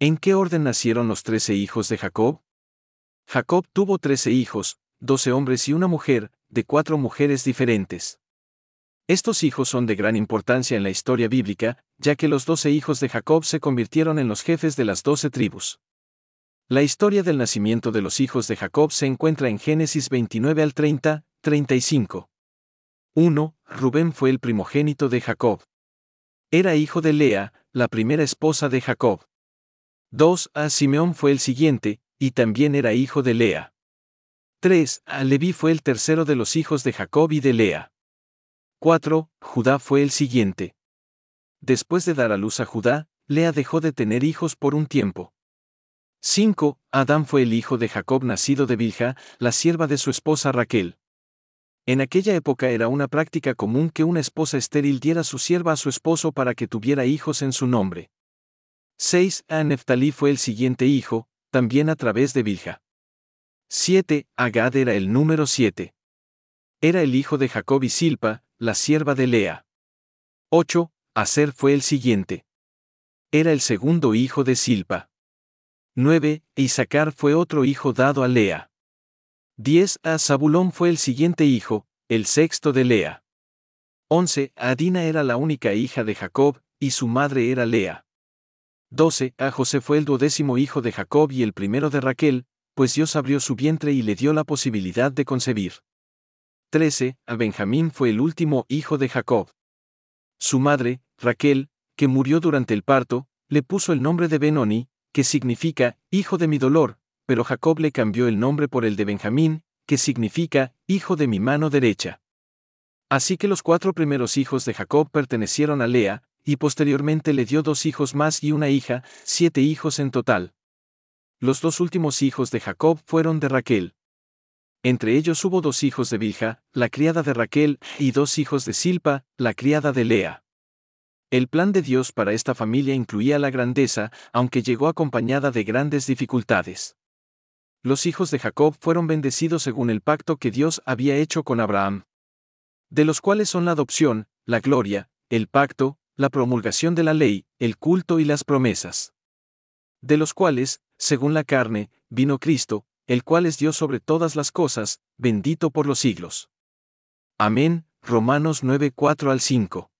¿En qué orden nacieron los 13 hijos de Jacob? Jacob tuvo 13 hijos, 12 hombres y una mujer, de 4 mujeres diferentes. Estos hijos son de gran importancia en la historia bíblica, ya que los 12 hijos de Jacob se convirtieron en los jefes de las 12 tribus. La historia del nacimiento de los hijos de Jacob se encuentra en Génesis 29 al 30, 35. 1. Rubén fue el primogénito de Jacob. Era hijo de Lea, la primera esposa de Jacob. 2. Simeón fue el siguiente, y también era hijo de Lea. 3. Leví fue el tercero de los hijos de Jacob y de Lea. 4. Judá fue el siguiente. Después de dar a luz a Judá, Lea dejó de tener hijos por un tiempo. 5. Adán fue el hijo de Jacob nacido de Bilha, la sierva de su esposa Raquel. En aquella época era una práctica común que una esposa estéril diera su sierva a su esposo para que tuviera hijos en su nombre. 6. Neftalí fue el siguiente hijo, también a través de Bilha. 7. Gad era el número 7. Era el hijo de Jacob y Silpa, la sierva de Lea. 8. Aser fue el siguiente. Era el segundo hijo de Silpa. 9. Isacar fue otro hijo dado a Lea. 10. Zabulón fue el siguiente hijo, el sexto de Lea. 11. Dina era la única hija de Jacob, y su madre era Lea. 12. José fue el 12º hijo de Jacob y el primero de Raquel, pues Dios abrió su vientre y le dio la posibilidad de concebir. 13. Benjamín fue el último hijo de Jacob. Su madre, Raquel, que murió durante el parto, le puso el nombre de Benoni, que significa, hijo de mi dolor, pero Jacob le cambió el nombre por el de Benjamín, que significa, hijo de mi mano derecha. Así que los 4 primeros hijos de Jacob pertenecieron a Lea, y posteriormente le dio 2 hijos más y una hija, 7 hijos en total. Los 2 últimos hijos de Jacob fueron de Raquel. Entre ellos hubo 2 hijos de Bilha, la criada de Raquel, y 2 hijos de Silpa, la criada de Lea. El plan de Dios para esta familia incluía la grandeza, aunque llegó acompañada de grandes dificultades. Los hijos de Jacob fueron bendecidos según el pacto que Dios había hecho con Abraham, de los cuales son la adopción, la gloria, el pacto, la promulgación de la ley, el culto y las promesas. De los cuales, según la carne, vino Cristo, el cual es Dios sobre todas las cosas, bendito por los siglos. Amén. Romanos 9:4 al 5.